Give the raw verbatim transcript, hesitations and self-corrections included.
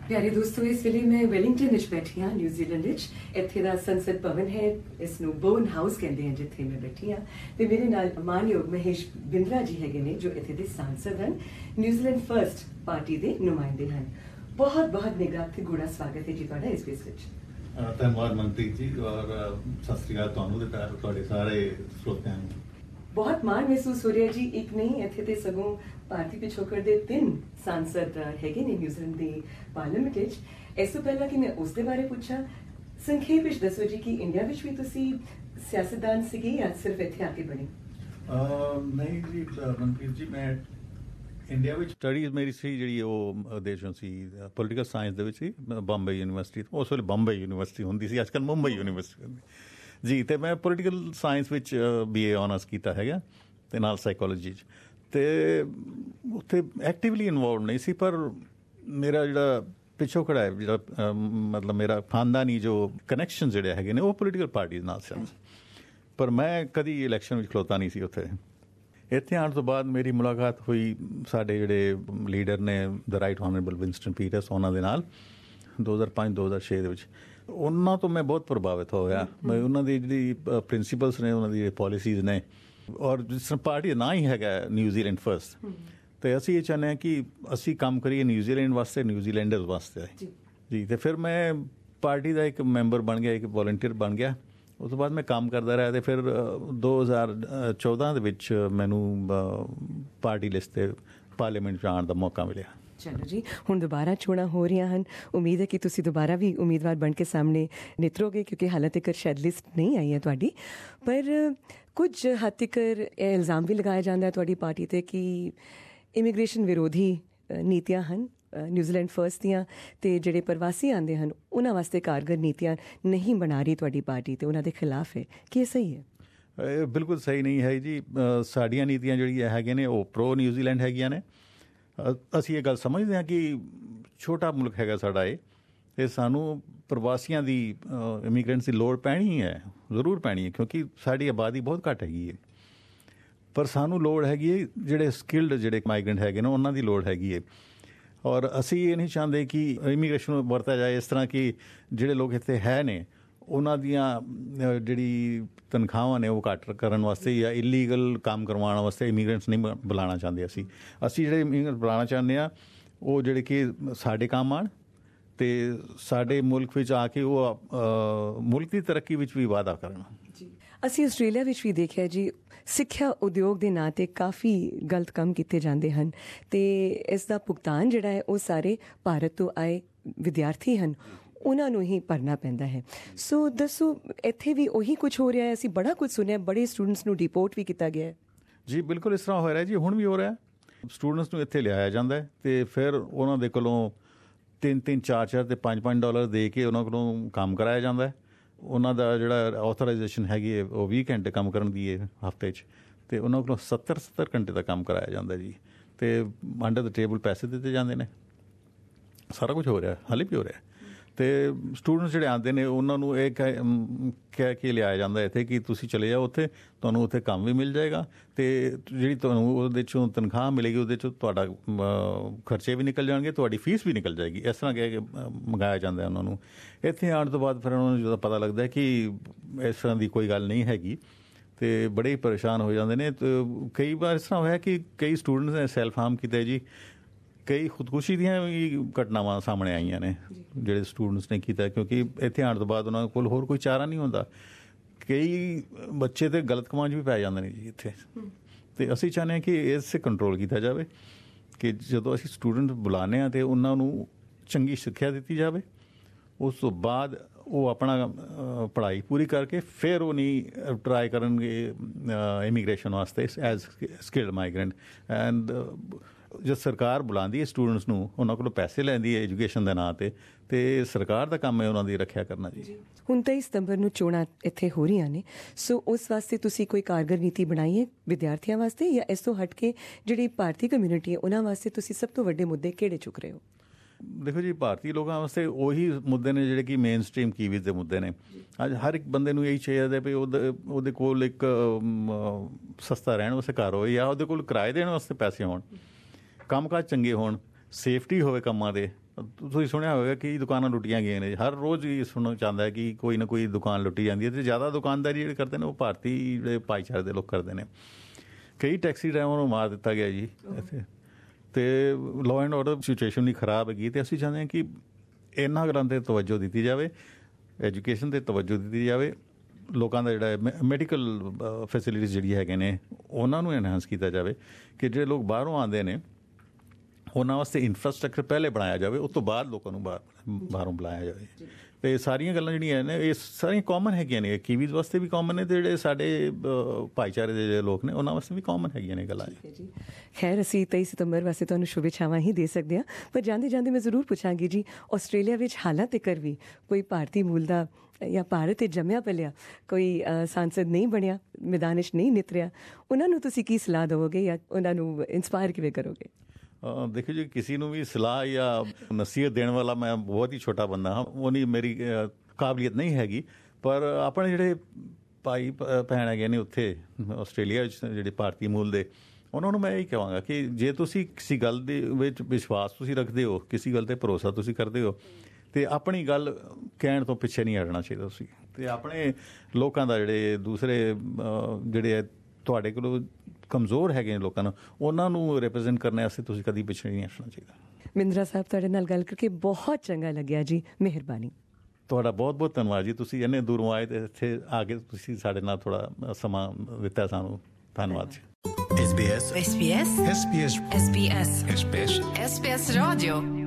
प्यारे दोस्तों, इस वेले मैं वैलिंगटन विच बैठी हाँ, न्यूजीलैंड विच। इत्थे दा संसद भवन है, इसनूं बोर्न हाउस कहते हैं, जिथे मैं बैठी हाँ। ते मेरे नाल मानयोग महेश बिंद्रा जी हैगे ने, जो इत्थे दे सांसद हैं, न्यूजीलैंड फर्स्ट पार्टी दे नुमाइंदे हैं। बहुत बहुत निघा ते गुड़ा स्वागत है जी तुहाडा इस स्पेस विच। धन्यवाद मनप्रीत जी, और सत श्री अकाल तुहानूं ते तुहाडे सारे श्रोतिਆਂ ਨੂੰ। बहुत माण महसूस हो रहा जी। एक नहीं, इत्थे ते सगों भारती पिछोकड़ दे तीन सांसद हैगे ने न्यूजीलैंड दी पार्लियामेंट विच। इस तो पहला कि मैं उस दे बारे पूछा, संखेप विच दसो जी कि इंडिया विच भी तुसी सियासतदान सीगे या सिर्फ इत्थे आके बने? नहीं जी मनप्रीत जी, मैं ਇੰਡੀਆ ਵਿੱਚ ਸਟੱਡੀਜ਼ ਮੇਰੀ ਸੀ ਜਿਹੜੀ ਉਹ ਦੇਸ਼ੋਂ ਸੀ ਪੋਲੀਟੀਕਲ ਸਾਇੰਸ ਦੇ ਵਿੱਚ ਸੀ, ਬੰਬਈ ਯੂਨੀਵਰਸਿਟੀ ਤੋਂ। ਉਸ ਵੇਲੇ ਬੰਬਈ ਯੂਨੀਵਰਸਿਟੀ ਹੁੰਦੀ ਸੀ, ਅੱਜ ਕੱਲ੍ਹ ਮੁੰਬਈ ਯੂਨੀਵਰਸਿਟੀ ਹੁੰਦੀ ਜੀ। ਅਤੇ ਮੈਂ ਪੋਲੀਟੀਕਲ ਸਾਇੰਸ ਵਿੱਚ ਬੀ ਏ ਆਨਰਸ ਕੀਤਾ ਹੈਗਾ, ਅਤੇ ਨਾਲ ਸਾਈਕੋਲੋਜੀ 'ਚ। ਅਤੇ ਉੱਥੇ ਐਕਟਿਵਲੀ ਇਨਵੋਲਵ ਨਹੀਂ ਸੀ, ਪਰ ਮੇਰਾ ਜਿਹੜਾ ਪਿਛੋਕੜਾ ਹੈ, ਜਿਹੜਾ ਮਤਲਬ ਮੇਰਾ ਖਾਨਦਾਨੀ ਜੋ ਕਨੈਕਸ਼ਨ ਜਿਹੜੇ ਹੈਗੇ ਨੇ, ਉਹ ਪੋਲੀਟੀਕਲ ਪਾਰਟੀਜ਼ ਨਾਲ ਸਨ। ਪਰ ਮੈਂ ਕਦੀ ਇਲੈਕਸ਼ਨ ਵਿੱਚ ਖਲੋਤਾ ਨਹੀਂ ਸੀ ਉੱਥੇ। ਇੱਥੇ ਆਉਣ ਤੋਂ ਬਾਅਦ ਮੇਰੀ ਮੁਲਾਕਾਤ ਹੋਈ ਸਾਡੇ ਜਿਹੜੇ ਲੀਡਰ ਨੇ, the right honourable Winston Peters, ਉਹਨਾਂ ਦੇ ਨਾਲ ਦੋ ਹਜ਼ਾਰ ਪੰਜ ਦੋ ਹਜ਼ਾਰ ਛੇ ਦੇ ਵਿੱਚ। ਉਹਨਾਂ ਤੋਂ ਮੈਂ ਬਹੁਤ ਪ੍ਰਭਾਵਿਤ ਹੋਇਆ। ਮੈਂ ਉਹਨਾਂ ਦੀ ਜਿਹੜੀ ਪ੍ਰਿੰਸੀਪਲਸ ਨੇ, ਉਹਨਾਂ ਦੀ ਜਿਹੜੇ ਪੋਲਿਸੀਜ਼ ਨੇ, ਔਰ ਜਿਸ ਤਰ੍ਹਾਂ ਪਾਰਟੀ ਦਾ ਨਾਂ ਹੀ ਹੈਗਾ ਨਿਊਜ਼ੀਲੈਂਡ ਫਸਟ, ਅਤੇ ਅਸੀਂ ਇਹ ਚਾਹੁੰਦੇ ਹਾਂ ਕਿ ਅਸੀਂ ਕੰਮ ਕਰੀਏ ਨਿਊਜ਼ੀਲੈਂਡ ਵਾਸਤੇ, ਨਿਊਜ਼ੀਲੈਂਡਰਸ ਵਾਸਤੇ ਜੀ। ਅਤੇ ਫਿਰ ਮੈਂ ਪਾਰਟੀ ਦਾ ਇੱਕ ਮੈਂਬਰ ਬਣ ਗਿਆ, ਇੱਕ ਵੋਲੰਟੀਅਰ ਬਣ ਗਿਆ। ਉਸ ਤੋਂ ਬਾਅਦ ਮੈਂ ਕੰਮ ਕਰਦਾ ਰਿਹਾ, ਅਤੇ ਫਿਰ ਦੋ ਹਜ਼ਾਰ ਚੌਦਾਂ ਦੇ ਵਿੱਚ ਮੈਨੂੰ ਪਾਰਟੀ ਲਿਸਟ 'ਤੇ ਪਾਰਲੀਮੈਂਟ 'ਚ ਆਉਣ ਦਾ ਮੌਕਾ ਮਿਲਿਆ। ਚਲੋ ਜੀ, ਹੁਣ ਦੁਬਾਰਾ ਚੋਣਾਂ ਹੋ ਰਹੀਆਂ ਹਨ। ਉਮੀਦ ਹੈ ਕਿ ਤੁਸੀਂ ਦੁਬਾਰਾ ਵੀ ਉਮੀਦਵਾਰ ਬਣ ਕੇ ਸਾਹਮਣੇ ਨਿਤਰੋਗੇ, ਕਿਉਂਕਿ ਹਾਲੇ ਤੱਕ ਸ਼ਾਇਦ ਲਿਸਟ ਨਹੀਂ ਆਈ ਹੈ ਤੁਹਾਡੀ। ਪਰ ਕੁਝ ਹੱਦ ਤੱਕ ਇਹ ਇਲਜ਼ਾਮ ਵੀ ਲਗਾਇਆ ਜਾਂਦਾ ਹੈ ਤੁਹਾਡੀ ਪਾਰਟੀ 'ਤੇ ਕਿ ਇਮੀਗ੍ਰੇਸ਼ਨ ਵਿਰੋਧੀ ਨੀਤੀਆਂ ਹਨ ਨਿਊਜ਼ੀਲੈਂਡ ਫਰਸਟ ਦੀਆਂ, ਅਤੇ ਜਿਹੜੇ ਪ੍ਰਵਾਸੀ ਆਉਂਦੇ ਹਨ ਉਹਨਾਂ ਵਾਸਤੇ ਕਾਰਗਰ ਨੀਤੀਆਂ ਨਹੀਂ ਬਣਾ ਰਹੀ ਤੁਹਾਡੀ ਪਾਰਟੀ, ਅਤੇ ਉਹਨਾਂ ਦੇ ਖਿਲਾਫ ਹੈ। ਕੀ ਇਹ ਸਹੀ ਹੈ? ਇਹ ਬਿਲਕੁਲ ਸਹੀ ਨਹੀਂ ਹੈ ਜੀ। ਸਾਡੀਆਂ ਨੀਤੀਆਂ ਜਿਹੜੀਆਂ ਹੈਗੀਆਂ ਨੇ ਉਹ ਪ੍ਰੋ ਨਿਊਜ਼ੀਲੈਂਡ ਹੈਗੀਆਂ ਨੇ। ਅਸੀਂ ਇਹ ਗੱਲ ਸਮਝਦੇ ਹਾਂ ਕਿ ਛੋਟਾ ਮੁਲਕ ਹੈਗਾ ਸਾਡਾ ਇਹ, ਅਤੇ ਸਾਨੂੰ ਪ੍ਰਵਾਸੀਆਂ ਦੀ, ਇਮੀਗ੍ਰੈਂਟਸ ਦੀ ਲੋੜ ਪੈਣੀ ਹੈ, ਜ਼ਰੂਰ ਪੈਣੀ ਹੈ, ਕਿਉਂਕਿ ਸਾਡੀ ਆਬਾਦੀ ਬਹੁਤ ਘੱਟ ਹੈਗੀ ਹੈ। ਪਰ ਸਾਨੂੰ ਲੋੜ ਹੈਗੀ ਹੈ ਜਿਹੜੇ ਸਕਿਲਡ ਜਿਹੜੇ ਮਾਈਗਰੈਂਟ ਹੈਗੇ ਨੇ, ਉਹਨਾਂ ਦੀ ਲੋੜ ਹੈਗੀ ਹੈ। ਔਰ ਅਸੀਂ ਇਹ ਨਹੀਂ ਚਾਹੁੰਦੇ ਕਿ ਇਮੀਗ੍ਰੇਸ਼ਨ ਨੂੰ ਵਰਤਿਆ ਜਾਏ ਇਸ ਤਰ੍ਹਾਂ ਕਿ ਜਿਹੜੇ ਲੋਕ ਇੱਥੇ ਹੈ ਨੇ ਉਹਨਾਂ ਦੀਆਂ ਜਿਹੜੀ ਤਨਖਾਹਾਂ ਨੇ ਉਹ ਘੱਟ ਕਰਨ ਵਾਸਤੇ, ਜਾਂ ਇਲੀਗਲ ਕੰਮ ਕਰਵਾਉਣ ਵਾਸਤੇ ਇਮੀਗ੍ਰੈਂਟਸ ਨਹੀਂ ਬੁਲਾਉਣਾ ਚਾਹੁੰਦੇ ਅਸੀਂ। ਅਸੀਂ ਜਿਹੜੇ ਇਮੀਗ੍ਰੈਂਟ ਬੁਲਾਉਣਾ ਚਾਹੁੰਦੇ ਹਾਂ ਉਹ ਜਿਹੜੇ ਕਿ ਸਾਡੇ ਕੰਮ ਆਉਣ, ਅਤੇ ਸਾਡੇ ਮੁਲਕ ਵਿੱਚ ਆ ਕੇ ਉਹ ਮੁਲਕ ਦੀ ਤਰੱਕੀ ਵਿੱਚ ਵੀ ਵਾਧਾ ਕਰਨ ਜੀ। ਅਸੀਂ ਆਸਟ੍ਰੇਲੀਆ ਵਿੱਚ ਵੀ ਦੇਖਿਆ ਜੀ, ਸਿੱਖਿਆ ਉਦਯੋਗ ਦੇ ਨਾਂ 'ਤੇ ਕਾਫੀ ਗਲਤ ਕੰਮ ਕੀਤੇ ਜਾਂਦੇ ਹਨ, ਅਤੇ ਇਸ ਦਾ ਭੁਗਤਾਨ ਜਿਹੜਾ ਹੈ ਉਹ ਸਾਰੇ ਭਾਰਤ ਤੋਂ ਆਏ ਵਿਦਿਆਰਥੀ ਹਨ, ਉਹਨਾਂ ਨੂੰ ਹੀ ਭਰਨਾ ਪੈਂਦਾ ਹੈ। ਸੋ ਦੱਸੋ, ਇੱਥੇ ਵੀ ਉਹੀ ਕੁਝ ਹੋ ਰਿਹਾ ਹੈ? ਅਸੀਂ ਬੜਾ ਕੁਝ ਸੁਣਿਆ, ਬੜੇ ਸਟੂਡੈਂਟਸ ਨੂੰ ਡਿਪੋਰਟ ਵੀ ਕੀਤਾ ਗਿਆ ਹੈ। ਜੀ ਬਿਲਕੁਲ ਇਸ ਤਰ੍ਹਾਂ ਹੋ ਰਿਹਾ ਜੀ, ਹੁਣ ਵੀ ਹੋ ਰਿਹਾ। ਸਟੂਡੈਂਟਸ ਨੂੰ ਇੱਥੇ ਲਿਆਇਆ ਜਾਂਦਾ ਹੈ, ਅਤੇ ਫਿਰ ਉਹਨਾਂ ਦੇ ਕੋਲੋਂ ਤਿੰਨ ਤਿੰਨ ਚਾਰ ਚਾਰ ਅਤੇ ਪੰਜ ਪੰਜ ਡਾਲਰ ਦੇ ਕੇ ਉਹਨਾਂ ਕੋਲੋਂ ਕੰਮ ਕਰਾਇਆ ਜਾਂਦਾ ਹੈ। ਉਹਨਾਂ ਦਾ ਜਿਹੜਾ ਆਥੋਰਾਈਜੇਸ਼ਨ ਹੈਗੀ ਹੈ ਉਹ ਵੀਹ ਘੰਟੇ ਕੰਮ ਕਰਨ ਦੀ ਹੈ ਹਫ਼ਤੇ 'ਚ, ਅਤੇ ਉਹਨਾਂ ਕੋਲੋਂ ਸੱਤਰ ਸੱਤਰ ਘੰਟੇ ਦਾ ਕੰਮ ਕਰਾਇਆ ਜਾਂਦਾ ਜੀ। ਅਤੇ ਅੰਡਰ ਦ ਟੇਬਲ ਪੈਸੇ ਦਿੱਤੇ ਜਾਂਦੇ ਨੇ। ਸਾਰਾ ਕੁਝ ਹੋ ਰਿਹਾ, ਹਾਲੇ ਵੀ ਹੋ ਰਿਹਾ। ਅਤੇ ਸਟੂਡੈਂਟਸ ਜਿਹੜੇ ਆਉਂਦੇ ਨੇ ਉਹਨਾਂ ਨੂੰ ਇਹ ਕਹਿ ਕਹਿ ਕੇ ਲਿਆਇਆ ਜਾਂਦਾ ਇੱਥੇ ਕਿ ਤੁਸੀਂ ਚਲੇ ਜਾਓ ਉੱਥੇ, ਤੁਹਾਨੂੰ ਉੱਥੇ ਕੰਮ ਵੀ ਮਿਲ ਜਾਏਗਾ, ਅਤੇ ਜਿਹੜੀ ਤੁਹਾਨੂੰ ਉਹਦੇ 'ਚੋਂ ਤਨਖਾਹ ਮਿਲੇਗੀ ਉਹਦੇ 'ਚੋਂ ਤੁਹਾਡਾ ਖਰਚੇ ਵੀ ਨਿਕਲ ਜਾਣਗੇ, ਤੁਹਾਡੀ ਫੀਸ ਵੀ ਨਿਕਲ ਜਾਏਗੀ। ਇਸ ਤਰ੍ਹਾਂ ਕਹਿ ਕੇ ਮੰਗਾਇਆ ਜਾਂਦਾ ਉਹਨਾਂ ਨੂੰ। ਇੱਥੇ ਆਉਣ ਤੋਂ ਬਾਅਦ ਫਿਰ ਉਹਨਾਂ ਨੂੰ ਜਦੋਂ ਪਤਾ ਲੱਗਦਾ ਕਿ ਇਸ ਤਰ੍ਹਾਂ ਦੀ ਕੋਈ ਗੱਲ ਨਹੀਂ ਹੈਗੀ, ਅਤੇ ਬੜੇ ਹੀ ਪਰੇਸ਼ਾਨ ਹੋ ਜਾਂਦੇ ਨੇ। ਅਤੇ ਕਈ ਵਾਰ ਇਸ ਤਰ੍ਹਾਂ ਹੋਇਆ ਕਿ ਕਈ ਸਟੂਡੈਂਟਸ ਨੇ ਸੈਲਫ ਹਾਰਮ ਕੀਤਾ ਜੀ। ਕਈ ਖੁਦਕੁਸ਼ੀ ਦੀਆਂ ਵੀ ਘਟਨਾਵਾਂ ਸਾਹਮਣੇ ਆਈਆਂ ਨੇ ਜਿਹੜੇ ਸਟੂਡੈਂਟਸ ਨੇ ਕੀਤਾ, ਕਿਉਂਕਿ ਇੱਥੇ ਆਉਣ ਤੋਂ ਬਾਅਦ ਉਹਨਾਂ ਕੋਲ ਹੋਰ ਕੋਈ ਚਾਰਾ ਨਹੀਂ ਹੁੰਦਾ। ਕਈ ਬੱਚੇ ਤਾਂ ਗਲਤ ਕੰਮਾਂ 'ਚ ਵੀ ਪੈ ਜਾਂਦੇ ਨੇ ਜੀ ਇੱਥੇ। ਅਤੇ ਅਸੀਂ ਚਾਹੁੰਦੇ ਹਾਂ ਕਿ ਇਸ 'ਤੇ ਕੰਟਰੋਲ ਕੀਤਾ ਜਾਵੇ, ਕਿ ਜਦੋਂ ਅਸੀਂ ਸਟੂਡੈਂਟ ਬੁਲਾਉਂਦੇ ਹਾਂ ਤਾਂ ਉਹਨਾਂ ਨੂੰ ਚੰਗੀ ਸਿੱਖਿਆ ਦਿੱਤੀ ਜਾਵੇ। ਉਸ ਤੋਂ ਬਾਅਦ ਉਹ ਆਪਣਾ ਪੜ੍ਹਾਈ ਪੂਰੀ ਕਰਕੇ ਫਿਰ ਉਹ ਨਹੀਂ ਟਰਾਈ ਕਰਨਗੇ ਇਮੀਗ੍ਰੇਸ਼ਨ ਵਾਸਤੇ ਐਜ਼ ਸਕਿਲਡ ਮਾਈਗਰੈਂਟ। ਐਂਡ ਜਦ ਸਰਕਾਰ ਬੁਲਾਉਂਦੀ ਹੈ ਸਟੂਡੈਂਟਸ ਨੂੰ, ਉਹਨਾਂ ਕੋਲੋਂ ਪੈਸੇ ਲੈਂਦੀ ਹੈ ਐਜੂਕੇਸ਼ਨ ਦੇ ਨਾਂ 'ਤੇ, ਅਤੇ ਸਰਕਾਰ ਦਾ ਕੰਮ ਹੈ ਉਹਨਾਂ ਦੀ ਰੱਖਿਆ ਕਰਨਾ ਜੀ। ਹੁਣ ਤੇਈ ਸਤੰਬਰ ਨੂੰ ਚੋਣਾਂ ਇੱਥੇ ਹੋ ਰਹੀਆਂ ਨੇ, ਸੋ ਉਸ ਵਾਸਤੇ ਤੁਸੀਂ ਕੋਈ ਕਾਰਗਰ ਨੀਤੀ ਬਣਾਈ ਹੈ ਵਿਦਿਆਰਥੀਆਂ ਵਾਸਤੇ, ਜਾਂ ਇਸ ਤੋਂ ਹਟ ਕੇ ਜਿਹੜੀ ਭਾਰਤੀ ਕਮਿਊਨਿਟੀ ਹੈ ਉਹਨਾਂ ਵਾਸਤੇ ਤੁਸੀਂ ਸਭ ਤੋਂ ਵੱਡੇ ਮੁੱਦੇ ਕਿਹੜੇ ਚੁੱਕ ਰਹੇ ਹੋ? ਦੇਖੋ ਜੀ, ਭਾਰਤੀ ਲੋਕਾਂ ਵਾਸਤੇ ਉਹੀ ਮੁੱਦੇ ਨੇ ਜਿਹੜੇ ਕਿ ਮੇਨ ਸਟ੍ਰੀਮ ਕੀਵੀਜ਼ ਦੇ ਮੁੱਦੇ ਨੇ। ਅੱਜ ਹਰ ਇੱਕ ਬੰਦੇ ਨੂੰ ਇਹੀ ਚਾਹੀਦਾ ਵੀ ਉਹਦੇ ਉਹਦੇ ਕੋਲ ਇੱਕ ਸਸਤਾ ਰਹਿਣ ਵਾਸਤੇ ਘਰ ਹੋਏ, ਜਾਂ ਉਹਦੇ ਕੋਲ ਕਿਰਾਏ ਦੇਣ ਵਾਸਤੇ ਪੈਸੇ ਹੋਣ, ਕੰਮਕਾਜ ਚੰਗੇ ਹੋਣ, ਸੇਫਟੀ ਹੋਵੇ ਕੰਮਾਂ ਦੇ, ਤੁਸੀਂ ਸੁਣਿਆ ਹੋਵੇਗਾ ਕਿ ਦੁਕਾਨਾਂ ਲੁੱਟੀਆਂ ਗਈਆਂ ਨੇ, ਹਰ ਰੋਜ਼ ਹੀ ਸੁਣਨਾ ਚਾਹੁੰਦਾ ਹੈ ਕਿ ਕੋਈ ਨਾ ਕੋਈ ਦੁਕਾਨ ਲੁੱਟੀ ਜਾਂਦੀ ਹੈ, ਅਤੇ ਜ਼ਿਆਦਾ ਦੁਕਾਨਦਾਰੀ ਜਿਹੜੇ ਕਰਦੇ ਨੇ ਉਹ ਭਾਰਤੀ ਜਿਹੜੇ ਭਾਈਚਾਰੇ ਦੇ ਲੋਕ ਕਰਦੇ ਨੇ। ਕਈ ਟੈਕਸੀ ਡਰਾਈਵਰਾਂ ਨੂੰ ਮਾਰ ਦਿੱਤਾ ਗਿਆ ਜੀ ਇੱਥੇ, ਅਤੇ ਲਾਅ ਐਂਡ ਆਰਡਰ ਸਿਚੁਏਸ਼ਨ ਵੀ ਖਰਾਬ ਹੈਗੀ, ਅਤੇ ਅਸੀਂ ਚਾਹੁੰਦੇ ਹਾਂ ਕਿ ਇਹਨਾਂ ਗੱਲਾਂ 'ਤੇ ਤਵੱਜੋ ਦਿੱਤੀ ਜਾਵੇ, ਐਜੂਕੇਸ਼ਨ 'ਤੇ ਤਵੱਜੋ ਦਿੱਤੀ ਜਾਵੇ, ਲੋਕਾਂ ਦਾ ਜਿਹੜਾ ਮੈਡੀਕਲ ਫੈਸਿਲਿਟੀਜ਼ ਜਿਹੜੀ ਹੈਗੇ ਨੇ ਉਹਨਾਂ ਨੂੰ ਐਨਹਾਂਸ ਕੀਤਾ ਜਾਵੇ, ਕਿ ਜਿਹੜੇ ਲੋਕ ਬਾਹਰੋਂ ਆਉਂਦੇ ਨੇ ਉਹਨਾਂ ਵਾਸਤੇ ਇਨਫਰਾਸਟਰਕਚਰ ਪਹਿਲੇ ਬਣਾਇਆ ਜਾਵੇ, ਉਸ ਤੋਂ ਬਾਅਦ ਲੋਕਾਂ ਨੂੰ ਬਾਹਰ ਬਾਹਰੋਂ ਬੁਲਾਇਆ ਜਾਵੇ। ਅਤੇ ਸਾਰੀਆਂ ਗੱਲਾਂ ਜਿਹੜੀਆਂ ਨੇ ਇਹ ਸਾਰੀਆਂ ਕਾਮਨ ਹੈਗੀਆਂ ਨੇ, ਕੀਵੀਜ਼ ਵਾਸਤੇ ਵੀ ਕਾਮਨ ਨੇ, ਅਤੇ ਜਿਹੜੇ ਸਾਡੇ ਭਾਈਚਾਰੇ ਦੇ ਜਿਹੜੇ ਲੋਕ ਨੇ ਉਹਨਾਂ ਵਾਸਤੇ ਵੀ ਕਾਮਨ ਹੈਗੀਆਂ ਨੇ ਗੱਲਾਂ। ਖੈਰ ਅਸੀਂ ਤੇਈ ਸਤੰਬਰ ਵਾਸਤੇ ਤੁਹਾਨੂੰ ਸ਼ੁਭੇਛਾਵਾਂ ਹੀ ਦੇ ਸਕਦੇ ਹਾਂ, ਪਰ ਜਾਂਦੇ ਜਾਂਦੇ ਮੈਂ ਜ਼ਰੂਰ ਪੁੱਛਾਂਗੀ ਜੀ, ਆਸਟ੍ਰੇਲੀਆ ਵਿੱਚ ਹਾਲਾਂ ਤੱਕ ਵੀ ਕੋਈ ਭਾਰਤੀ ਮੂਲ ਦਾ ਜਾਂ ਭਾਰਤ 'ਤੇ ਜੰਮਿਆ ਪਲਿਆ ਕੋਈ ਸਾਂਸਦ ਨਹੀਂ ਬਣਿਆ, ਮੈਦਾਨ ਵਿੱਚ ਨਹੀਂ ਨਿਤਰਿਆ, ਉਹਨਾਂ ਨੂੰ ਤੁਸੀਂ ਕੀ ਸਲਾਹ ਦੇਵੋਗੇ ਜਾਂ ਉਹਨਾਂ ਨੂੰ ਇੰਸਪਾਇਰ ਕਿਵੇਂ ਕਰੋਗੇ? ਦੇਖੋ ਜੀ, ਕਿਸੇ ਨੂੰ ਵੀ ਸਲਾਹ ਜਾਂ ਨਸੀਹਤ ਦੇਣ ਵਾਲਾ ਮੈਂ ਬਹੁਤ ਹੀ ਛੋਟਾ ਬੰਦਾ ਹਾਂ, ਉਹ ਨਹੀਂ ਮੇਰੀ ਕਾਬਲੀਅਤ ਨਹੀਂ ਹੈਗੀ, ਪਰ ਆਪਣੇ ਜਿਹੜੇ ਭਾਈ ਭੈਣ ਹੈਗੇ ਨੇ ਉੱਥੇ ਆਸਟ੍ਰੇਲੀਆ ਵਿੱਚ ਜਿਹੜੇ ਭਾਰਤੀ ਮੂਲ ਦੇ, ਉਹਨਾਂ ਨੂੰ ਮੈਂ ਇਹੀ ਕਹਾਂਗਾ ਕਿ ਜੇ ਤੁਸੀਂ ਕਿਸੇ ਗੱਲ ਦੇ ਵਿੱਚ ਵਿਸ਼ਵਾਸ ਤੁਸੀਂ ਰੱਖਦੇ ਹੋ, ਕਿਸੇ ਗੱਲ 'ਤੇ ਭਰੋਸਾ ਤੁਸੀਂ ਕਰਦੇ ਹੋ, ਅਤੇ ਆਪਣੀ ਗੱਲ ਕਹਿਣ ਤੋਂ ਪਿੱਛੇ ਨਹੀਂ ਹਟਣਾ ਚਾਹੀਦਾ ਤੁਸੀਂ, ਅਤੇ ਆਪਣੇ ਲੋਕਾਂ ਦਾ ਜਿਹੜੇ ਦੂਸਰੇ ਜਿਹੜੇ ਤੁਹਾਡੇ ਕੋਲੋਂ ਕਮਜ਼ੋਰ ਹੈਗੇ ਨੇ ਲੋਕਾਂ ਨੂੰ, ਉਹਨਾਂ ਨੂੰ ਰਿਪਰੈਜ਼ੈਂਟ ਕਰਨ ਵਾਸਤੇ ਤੁਸੀਂ ਕਦੀ ਪਿੱਛੇ ਨਹੀਂ ਹਟਣਾ ਚਾਹੀਦਾ। ਮਿੰਦਰਾ ਸਾਹਿਬ, ਤੁਹਾਡੇ ਨਾਲ ਗੱਲ ਕਰਕੇ ਬਹੁਤ ਚੰਗਾ ਲੱਗਿਆ ਜੀ, ਮਿਹਰਬਾਨੀ। ਤੁਹਾਡਾ ਬਹੁਤ ਬਹੁਤ ਧੰਨਵਾਦ ਜੀ, ਤੁਸੀਂ ਇੰਨੇ ਦੂਰੋਂ ਆਏ ਅਤੇ ਇੱਥੇ ਆ ਕੇ ਤੁਸੀਂ ਸਾਡੇ ਨਾਲ ਥੋੜ੍ਹਾ ਸਮਾਂ ਦਿੱਤਾ ਸਾਨੂੰ, ਧੰਨਵਾਦ ਜੀ। S B S S B S S B S S B S S B S Radio